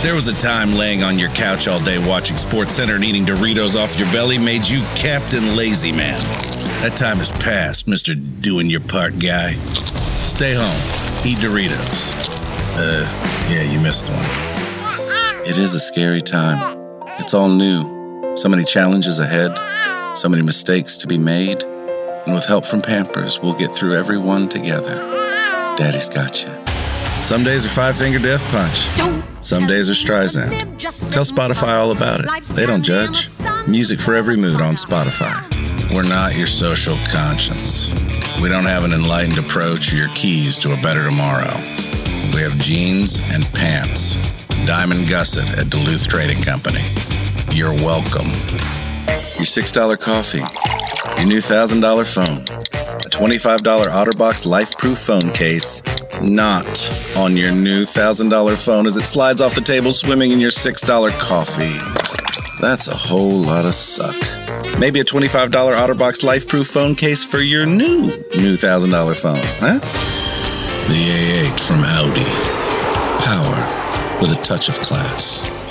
There was a time laying on your couch all day watching SportsCenter and eating Doritos off your belly made you Captain Lazy Man. That time is past, Mr. Doing Your Part guy. Stay home. Eat Doritos. Yeah, you missed one. It is a scary time. It's all new. So many challenges ahead. So many mistakes to be made. And with help from Pampers, we'll get through every one together. Daddy's got you. Some days are Five-Finger Death Punch. Some days are Streisand. Tell Spotify all about it. They don't judge. Music for every mood on Spotify. We're not your social conscience. We don't have an enlightened approach or your keys to a better tomorrow. We have jeans and pants. Diamond Gusset at Duluth Trading Company. You're welcome. Your $6 coffee. Your new $1,000 phone. A $25 OtterBox LifeProof phone case. Not on your new $1,000 phone as it slides off the table swimming in your $6 coffee. That's a whole lot of suck. Maybe a $25 OtterBox LifeProof phone case for your new $1,000 phone, huh? The A8 from Audi. Power with a touch of class.